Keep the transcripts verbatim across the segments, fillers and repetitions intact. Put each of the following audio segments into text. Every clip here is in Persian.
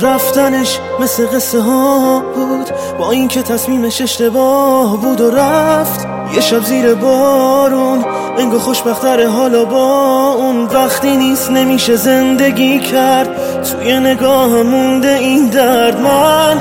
رفتنش مثل قصه ها بود، با اینکه تصمیمش اشتباه بود و رفت. یه شب زیر بارون انگار خوشبختره حالا با اون. وقتی نیست نمیشه زندگی کرد، توی نگاه مونده این درد. من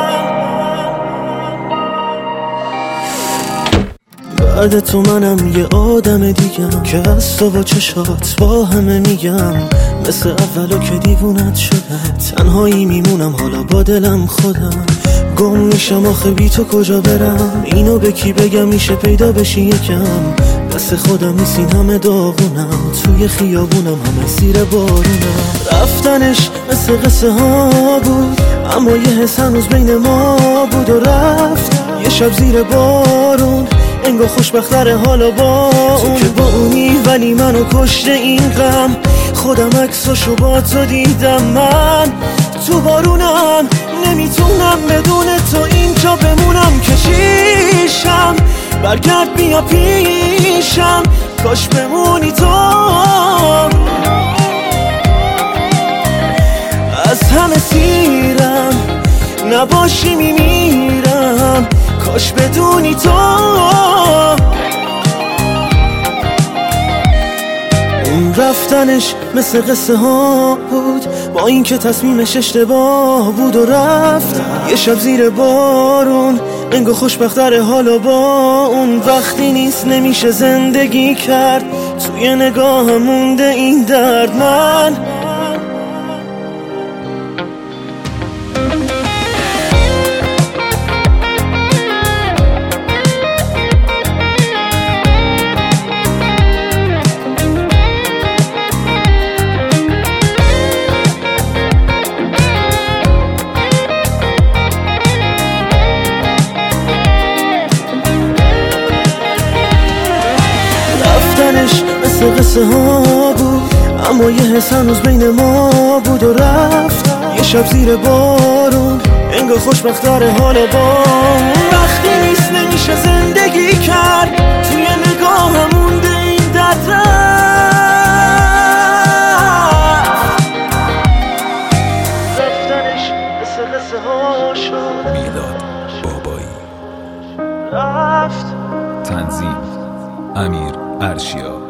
بعد تو منم یه آدم دیگم که از تو با چشات با همه میگم. مثل اولو که دیوونت شده، تنهایی میمونم حالا با دلم خودم. گم میشم آخه بی تو کجا برم، اینو به کی بگم میشه پیدا بشی یکم. دست خودم نیست این همه داغونم، توی خیابونم همه زیر بارونم. رفتنش مثل قصه ها بود، اما یه حس هنوز بین ما بود و رفت. یه شب زیر بارون انگار خوشبختره حالا با اون. که با اونی ولی منو کشته این غم، خودم عکساشو با تو دیدم. من تو بارونم نمیتونم بدون تو اینجا بمونم. کشیشم برگرد بیا پیشم، کاش بمونی تو. از همه سیرم نباشی میمیرم، کاش بدونی تو. اون رفتنش مثل قصه ها بود، با اینکه تصمیمش اشتباه بود و رفت. یه شب زیر بارون انگار خوشبختره حالا با اون. وقتی نیست نمیشه زندگی کرد، توی نگاه مونده این درد. من مثل قصه ها بود، اما یه حس هنوز بین ما بود و رفت. یه شب زیر بارون انگار خوشبختره حالا با. وقتی نیست نمیشه زندگی کرد، توی نگاه مونده این درد. رفتنش مثل قصه ها شد. میلاد بابایی. رفت. تنظیم امیر ارشیا.